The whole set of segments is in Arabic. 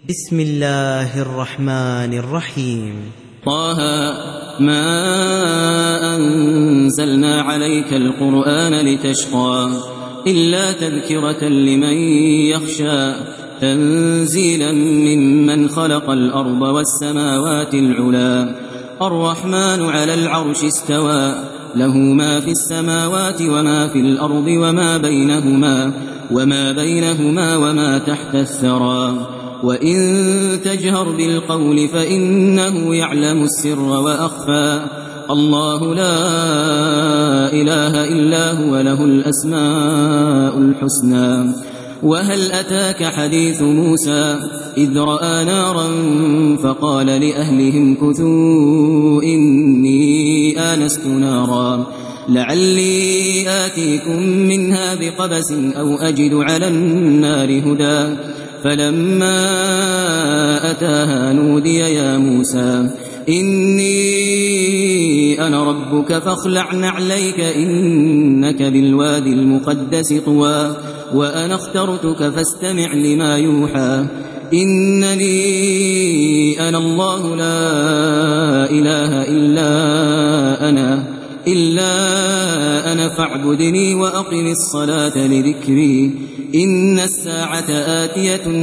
بسم الله الرحمن الرحيم. طه ما أنزلنا عليك القرآن لتشقى إلا تذكرة لمن يخشى تنزيلا ممن خلق الأرض والسماوات العلا الرحمن على العرش استوى له ما في السماوات وما في الأرض وما بينهما وما تحت الثرى وإن تجهر بالقول فإنه يعلم السر وأخفى الله لا إله إلا هو له الأسماء الحسنى وهل أتاك حديث موسى إذ رأى نارا فقال لأهلهم كثوا إني آنست نارا لعلي آتيكم منها بقبس أو أجد على النار هدى فلما أتاها نودي يا موسى إني أنا ربك فاخلع نعليك إنك بالوادي المقدس طوى وأنا اخترتك فاستمع لما يوحى إنني أنا الله لا إله إلا أنا فاعبدني وأقم الصلاة لذكري إن الساعة آتية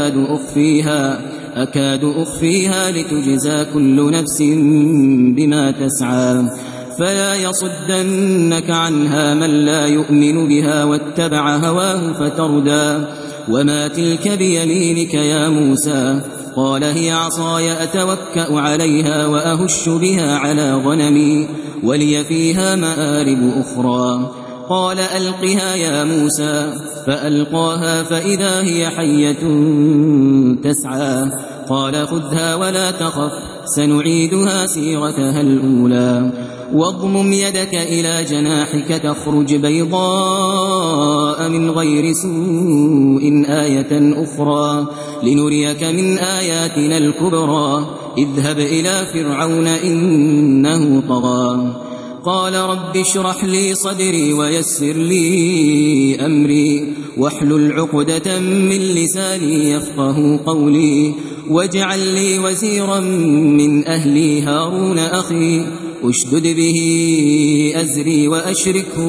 أكاد أخفيها لتجزى كل نفس بما تسعى فلا يصدنك عنها من لا يؤمن بها واتبع هواه فتردى وما تلك بيمينك يا موسى قال هي عصاي أتوكأ عليها وأهش بها على غنمي ولي فيها مآرب أخرى قال ألقها يا موسى فألقاها فإذا هي حية تسعى قال خذها ولا تخف سنعيدها سيرتها الأولى واضمم يدك إلى جناحك تخرج بيضاء من غير سوء آية أخرى لنريك من آياتنا الكبرى اذهب إلى فرعون إنه طغى قال رب اشرح لي صدري ويسر لي أمري واحلل عقدة من لساني يفقه قولي واجعل لي وزيرا من أهلي هارون أخي اشدد به أزري وأشركه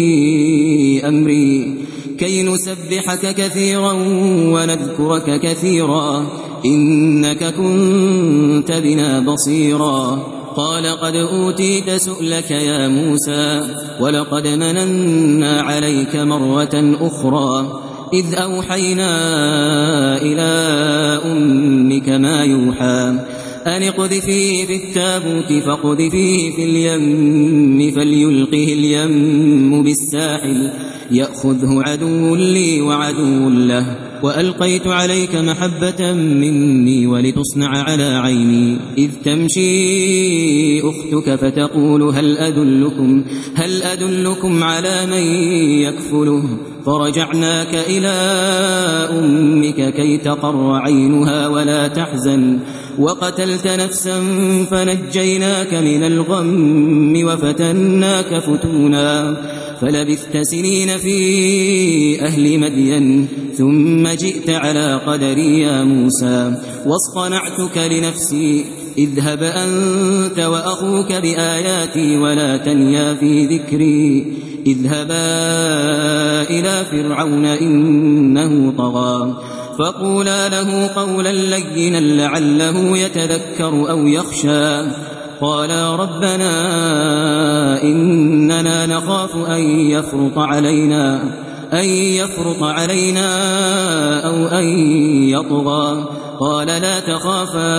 في أمري كي نسبحك كثيرا ونذكرك كثيرا إنك كنت بنا بصيرا قال قد أوتيت سؤلك يا موسى ولقد مننا عليك مرة أخرى إذ أوحينا إلى أمك ما يوحى أن اقذفيه في التابوت فاقذفيه في اليم فليلقه اليم بالساحل يأخذه عدو لي وعدو له وألقيت عليك محبة مني ولتصنع على عيني إذ تمشي أختك فتقول هل أدلكم على من يكفله فرجعناك إلى أمك كي تقر عينها ولا تحزن وقتلت نفسا فنجيناك من الغم وفتناك فتونا فلبثت سنين في أهل مدين ثم جئت على قدري يا موسى واصطنعتك لنفسي اذهب أنت وأخوك بآياتي ولا تنيا في ذكري اذهبا إلى فرعون إنه طغى فقولا له قولا لينا لعله يتذكر أو يخشى قالا ربنا إننا نخاف أن يفرط علينا أو أن يطغى قال لا تخافا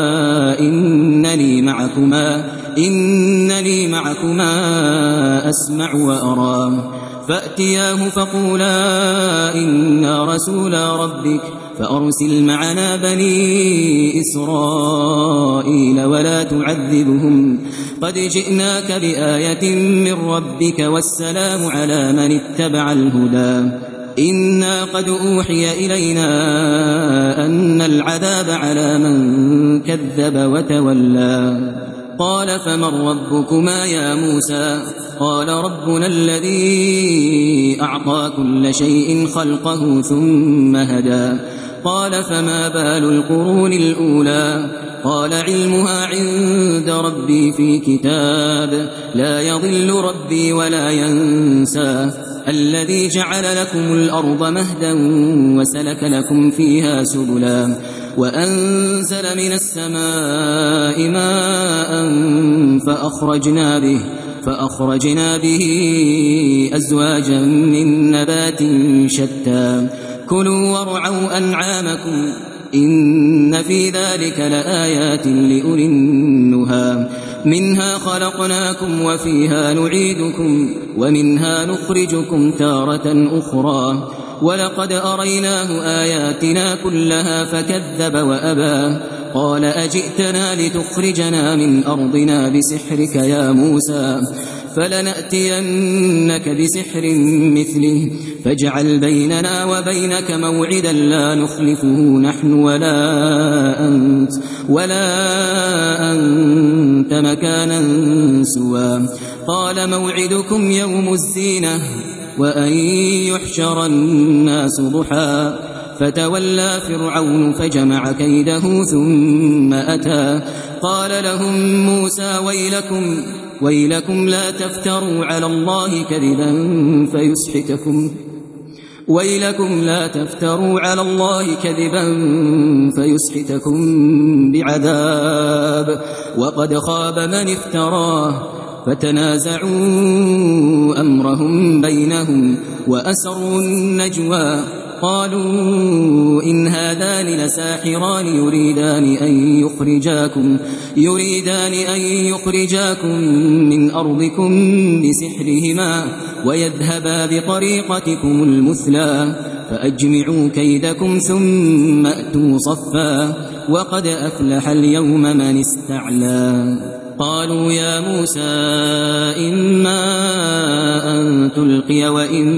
إنني معكما أسمع وأرى فأتياه فقولا إنا رسولا ربك فأرسل معنا بني إسرائيل ولا تعذبهم قد جئناك بآية من ربك والسلام على من اتبع الهدى إنا قد أوحي إلينا أن العذاب على من كذب وتولى قال فمن ربكما يا موسى قال ربنا الذي أعطى كل شيء خلقه ثم هدى قال فما بال القرون الأولى قال علمها عند ربي في كتاب لا يضل ربي ولا ينسى الذي جعل لكم الأرض مهدا وسلك لكم فيها سبلا وأنزل من السماء ماء فأخرجنا به أزواجا من نبات شتى كلوا وارعوا أنعامكم إن في ذلك لآيات لأولي النهى منها خلقناكم وفيها نعيدكم ومنها نخرجكم تارة أخرى ولقد أريناه آياتنا كلها فكذب وأبى قال أجئتنا لتخرجنا من أرضنا بسحرك يا موسى فلنأتينك بسحر مثله فاجعل بيننا وبينك موعدا لا نخلفه نحن ولا أنت مكانا سوى قال موعدكم يوم الزينة وأن يحشر الناس ضحى فتولى فرعون فجمع كيده ثم أتى قال لهم موسى ويلكم لا تفتروا على الله كذبا فيسحتكم بعذاب وقد خاب من افتراه فتنازعوا أمرهم بينهم وأسروا النجوى قالوا إن هذان لساحران يريدان أن يخرجاكم من أرضكم بسحرهما ويذهبا بطريقتكم المثلى فأجمعوا كيدكم ثم أتوا صفا وقد أفلح اليوم من استعلى قالوا يا موسى إما أن تلقي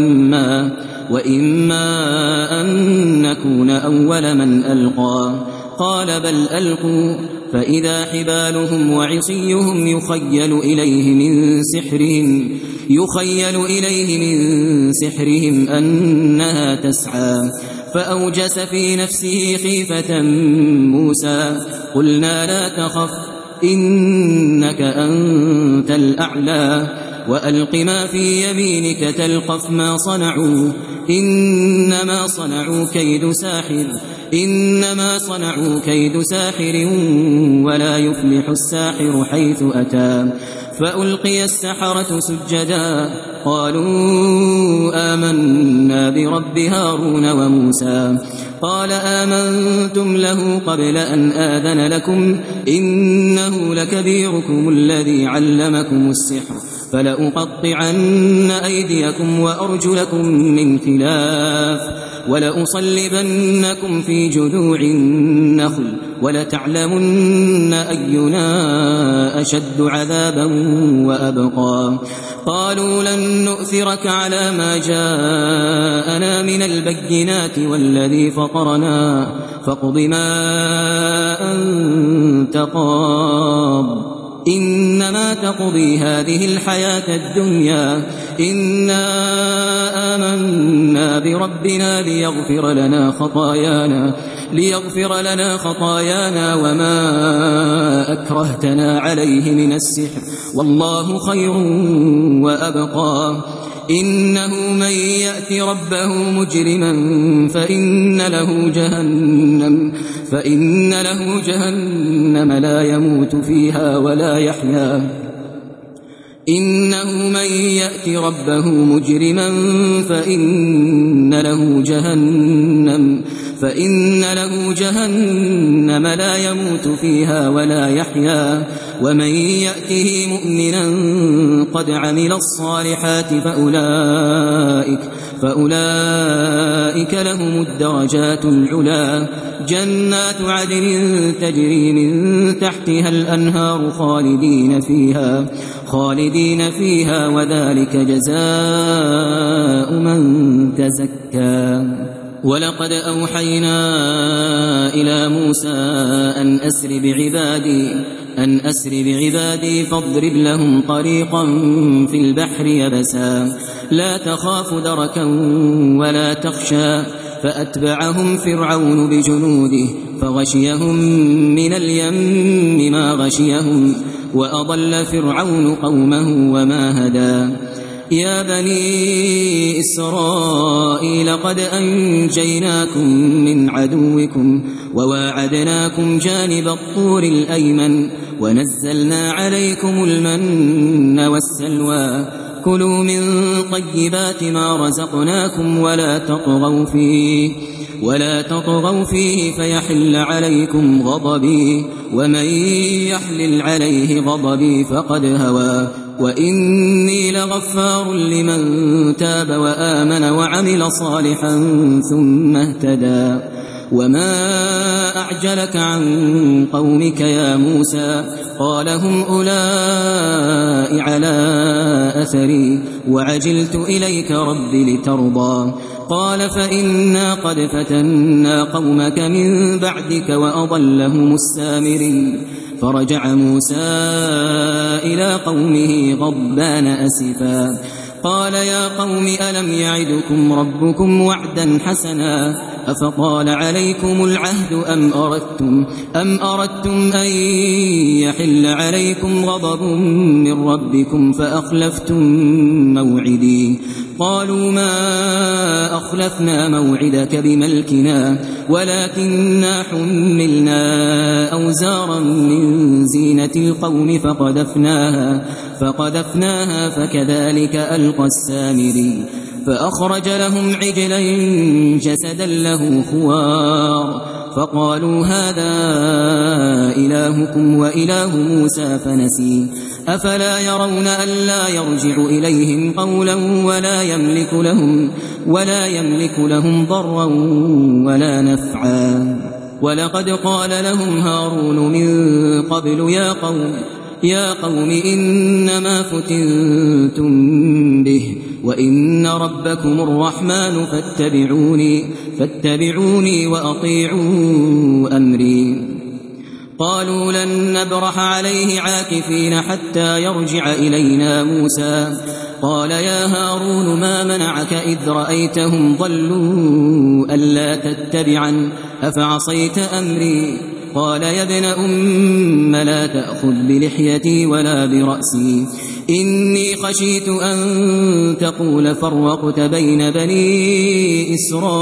وإما أن نكون أول من ألقى قال بل ألقوا فإذا حبالهم وعصيهم يخيل إليه من سحرهم أنها تسعى فأوجس في نفسه خيفة موسى قلنا لا تخف إنك أنت الأعلى وألق ما في يمينك تلقف ما صنعوا إنما صنعوا كيد ساحر ولا يفلح الساحر حيث أتى فألقي السحرة سجدا قالوا آمنا برب هارون وموسى قال آمنتم له قبل أن آذن لكم إنه لكبيركم الذي علمكم السحر فلأقطعن أيديكم وأرجلكم من خلاف ولأصلبنكم في جذوع النخل ولتعلمن أينا أشد عذابا وأبقى قالوا لن نؤثرك على ما جاءنا من البينات والذي فطرنا فاقض ما أنت قاض إنما تقضي هذه الحياة الدنيا إنا آمنا بربنا ليغفر لنا خطايانا وما أكرهتنا عليه من السحر والله خير وأبقى إنه من يأت ربه مجرما فإن له جهنم لا يموت فيها ولا يحيا إنه من يأت ربه مجرما فإن له جهنم لا يموت فيها ولا يحيا ومن يأته مؤمنا قد عمل الصالحات فأولئك لهم الدرجات العلا جنات عدن تجري من تحتها الأنهار خالدين فيها وذلك جزاء من تزكى ولقد أوحينا إلى موسى أن أسر بعبادي فاضرب لهم طريقا في البحر يبسا لا تخاف دركا ولا تخشى فأتبعهم فرعون بجنوده فغشيهم من اليم ما غشيهم وأضل فرعون قومه وما هدى يا بني إسرائيل قد أنجيناكم من عدوكم وواعدناكم جانب الطور الأيمن ونزلنا عليكم المن والسلوى كلوا من طيبات ما رزقناكم ولا تطغوا فيه فيحل عليكم غضبي ومن يحلل عليه غضبي فقد هوى وإني لغفار لمن تاب وآمن وعمل صالحا ثم اهتدى وما أعجلك عن قومك يا موسى قال هم أولئك على أثري وعجلت إليك رب لترضى قال فإنا قد فتنا قومك من بعدك وأضلهم السامري فرجع موسى إلى قومه غضبان أسفا قال يا قوم ألم يعدكم ربكم وعدا حسنا أفطال عليكم العهد أم أردتم أن يحل عليكم غضب من ربكم فأخلفتم موعدي قالوا ما أخلفنا موعدك بملكنا ولكننا حملنا أوزارا من زينة القوم فقذفناها فكذلك ألقى السامري فأخرج لهم عجلا جسدا له خوار فقالوا هذا إلهكم وإله موسى فنسي أفلا يرون ألا يرجع إليهم قولا ولا يملك لهم ضرا ولا نفعا ولقد قال لهم هارون من قبل يا قوم إنما فتنتم به وإن ربكم الرحمن فاتبعوني وأطيعوا أمري قالوا لن نبرح عليه عاكفين حتى يرجع إلينا موسى قال يا هارون ما منعك إذ رأيتهم ضلوا ألا تتبعا أفعصيت أمري قال يا ابن أم لا تأخذ بلحيتي ولا برأسي إني خشيت أن تقول فرقت بين بني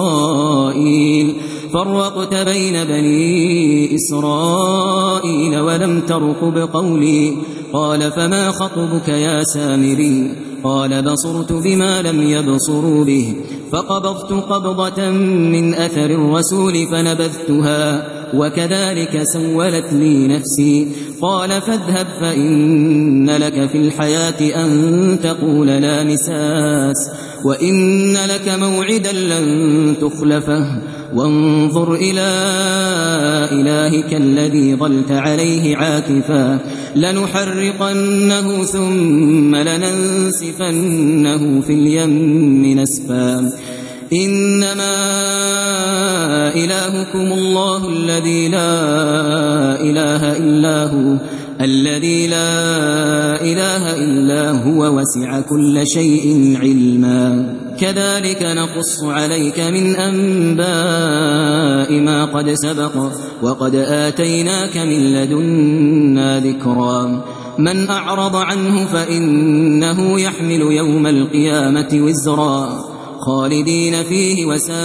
إسرائيل ولم ترقب قولي قال فما خطبك يا سامري قال بصرت بما لم يبصروا به فقبضت قبضة من أثر الرسول فنبذتها وكذلك سولت لي نفسي قال فاذهب فإن لك في الحياة أن تقول لا مساس وإن لك موعدا لن تخلفه وانظر إلى إلهك الذي ظلت عليه عاكفا لنحرقنه ثم لننسفنه في اليم نسفا إنما إلهكم الله الذي لا إله إلا هو وسع كل شيء علما كذلك نقص عليك من أنباء ما قد سبق وقد آتيناك من لدنا ذكرا من أعرض عنه فإنه يحمل يوم القيامة وزرا خالدين فيه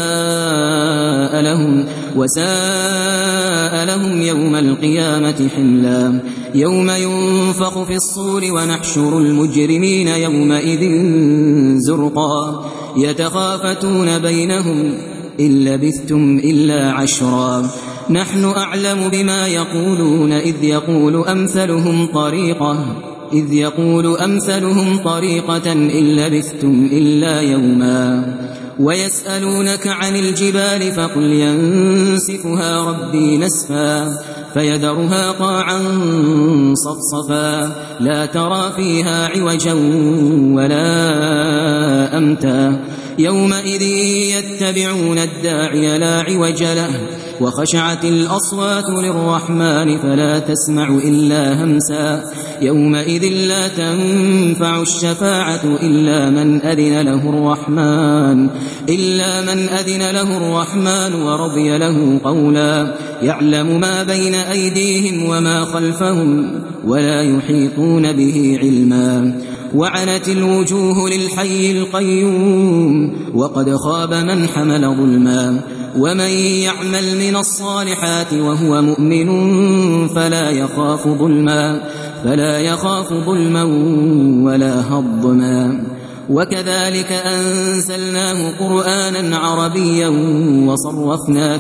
وساء لهم يوم القيامة حملا يوم ينفخ في الصور ونحشر المجرمين يومئذ زرقا يتخافتون بينهم إن لبثتم إلا عشرا نحن أعلم بما يقولون إذ يقول أمثلهم طريقة إن لبثتم إلا يوما ويسألونك عن الجبال فقل ينسفها ربي نسفا فيذرها قاعا صفصفا لا ترى فيها عوجا ولا أمتا يومئذ يتبعون الداعي لا عوج له وخشعت الأصوات للرحمن فلا تسمع إلا همسا يومئذ لا تنفع الشفاعة إلا من أذن له الرحمن ورضي له قولا يعلم ما بين أيديهم وما خلفهم ولا يحيطون به علما وعنت الوجوه للحي القيوم وقد خاب من حمل ظلما ومن يعمل من الصالحات وهو مؤمن فلا يخاف ظلما ولا هضما وكذلك أنزلناه قرآنا عربيا وصرفنا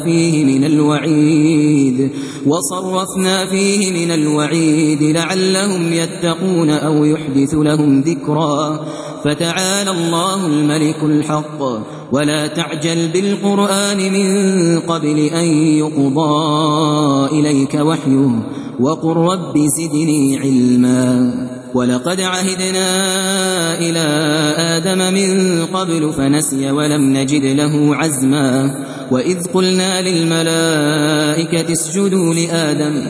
فيه من الوعيد لعلهم يتقون أو يحدث لهم ذكرا فتعالى الله الملك الحق ولا تعجل بالقرآن من قبل أن يقضى إليك وحيه وقل رب زدني علما ولقد عهدنا إلى آدم من قبل فنسي ولم نجد له عزما وإذ قلنا للملائكة اسجدوا لآدم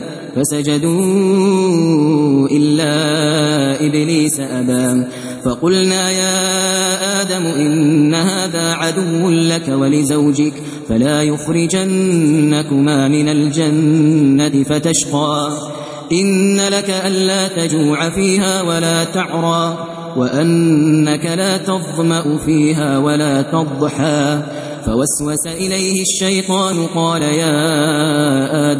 فسجدوا إلا إبليس أبى فقلنا يا آدم إن هذا عدو لك ولزوجك فلا يخرجنكما من الجنة فتشقى إن لك ألا تجوع فيها ولا تعرى وأنك لا تظمأ فيها ولا تضحى فوسوس إليه الشيطان قال يا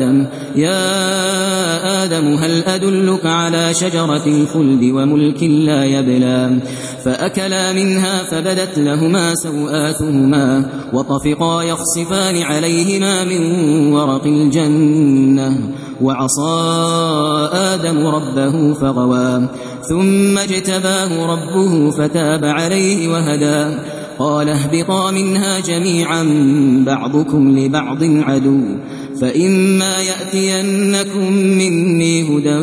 آدم هل أدلك على شجرة الخلد وملك لا يبلى فأكلا منها فبدت لهما سوآتهما وطفقا يخصفان عليهما من ورق الجنة وعصى آدم ربه فغوى ثم اجتباه ربه فتاب عليه وهدى قال اهبطا منها جميعا بعضكم لبعض عدو فإما يأتينكم مني هدى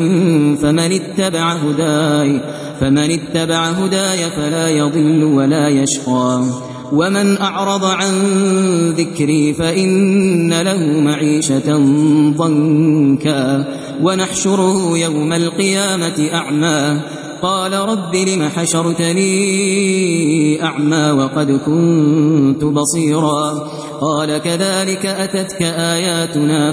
فمن اتبع هداي فلا يضل ولا يشقى ومن أعرض عن ذكري فإن له معيشة ضنكا ونحشره يوم القيامة أعمى قال رب لم حشرتني أعمى وقد كنت بصيرا قال كذلك أتتك آياتنا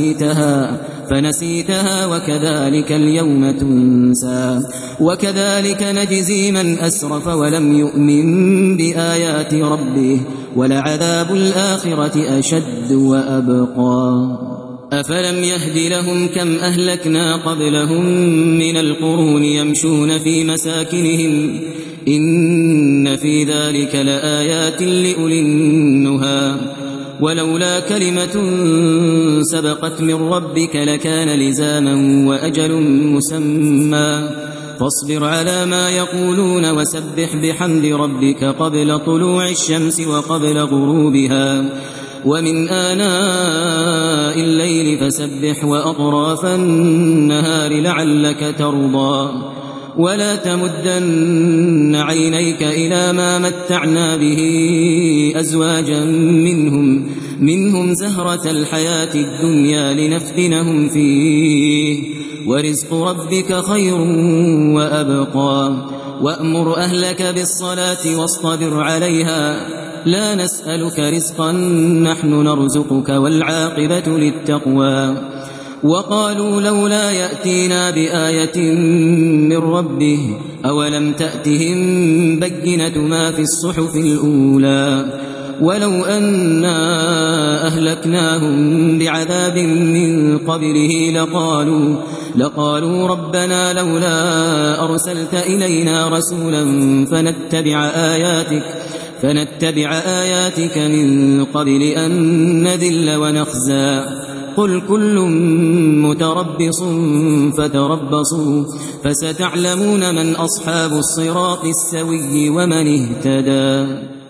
فنسيتها وكذلك اليوم تنسى وكذلك نجزي من أسرف ولم يؤمن بآيات ربه ولعذاب الآخرة أشد وأبقى أفلم يهد لهم كم أهلكنا قبلهم من القرون يمشون في مساكنهم إن في ذلك لآيات لأولي النهى ولولا كلمة سبقت من ربك لكان لزاما وأجل مسمى فاصبر على ما يقولون وسبح بحمد ربك قبل طلوع الشمس وقبل غروبها ومن آناء الليل فسبح وأطراف النهار لعلك ترضى ولا تمدن عينيك إلى ما متعنا به أزواجا منهم زهرة الحياة الدنيا لنفتنهم فيه ورزق ربك خير وأبقى وأمر أهلك بالصلاة واصطبر عليها لا نسألك رزقا نحن نرزقك والعاقبة للتقوى وقالوا لولا يأتينا بآية من ربه أولم تأتهم بينة ما في الصحف الأولى ولو أنا أهلكناهم بعذاب من قبله لقالوا ربنا لولا أرسلت إلينا رسولا فنتبع آياتك من قبل أن نذل ونخزى قل كل متربص فتربصوا فستعلمون من أصحاب الصراط السوي ومن اهتدى